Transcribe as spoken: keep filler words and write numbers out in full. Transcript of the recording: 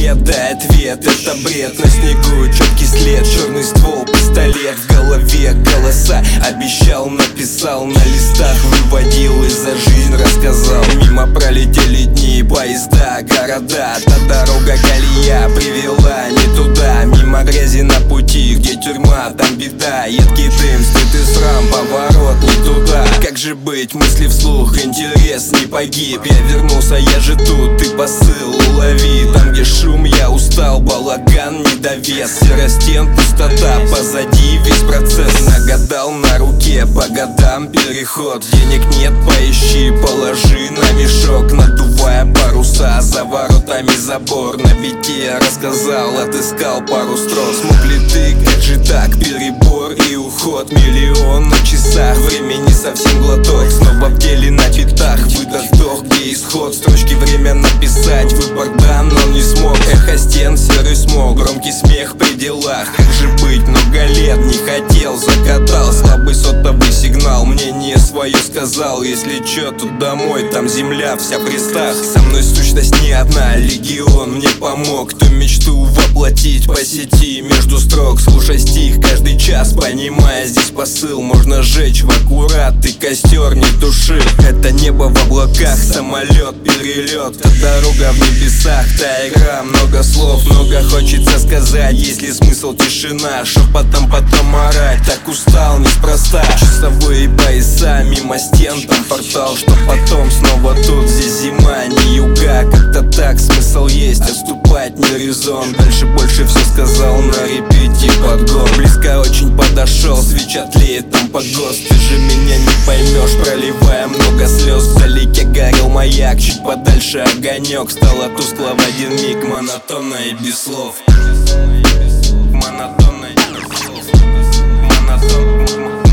нет, да ответ, это бред. На снегу четкий след, черный ствол, пистолет в голове, голоса. Обещал, написал на листах, выводил и за жизнь рассказал. Мимо пролетели дни, поезда, города. Та дорога колея привела не туда. Мимо грязи на пути, где тюрьма, там беда. Едкий дым, стыд и срам, поворот не туда. Как же быть, мысли вслух, интерес не погиб. Я вернулся, я же тут, ты посыл улови. Там где шум, я устал, балаган, недовес. Серая стен, пустота, позади весь процесс. Нагадал на руке, по годам переход. Денег нет, поищи, положи на мешок. Надувая паруса, за воротами забор. На бите рассказал, отыскал пару строк. Смог ли ты, как же так, перебор и уход. Миллион на часах, времени совсем глоток. Снова в деле на битах, выдох, вдох, где исход. Строчки время написать, выбор дан, но не смог. Эхо стен, серый смог, громкий смех при делах. Как же быть, много лет не хотел, закатал. Слабый сотовый сигнал, мнение свое сказал. Если чё, тут домой, там земля вся в крестах. Со мной сущность не одна, легион мне помог. Кто мечту воплотить по сети между строк. Слушай стих каждый час, понимая здесь посыл. Можно сжечь в аккурат, и костер не туши. Это небо в облаках, самолет, перелет. Это дорога в небесах, та игра. Много слов, много хочется сказать. Есть ли смысл тишина, шепотом потом орать. Так устал неспроста, часовые пояса. Мимо стен, там портал, что потом снова тут. Здесь зима, не юга, как-то так. Смысл есть, отступать не резон. Дальше больше все сказал, на репите подгон. Близко очень подошел, свеча тлеет там погост. Ты же меня не поймешь, проливая много слез. Вдалеке горел маяк, чуть подальше огонек. Стало тускло в один миг, монотонно и без слов. Монотонно и без слов. Монотонно.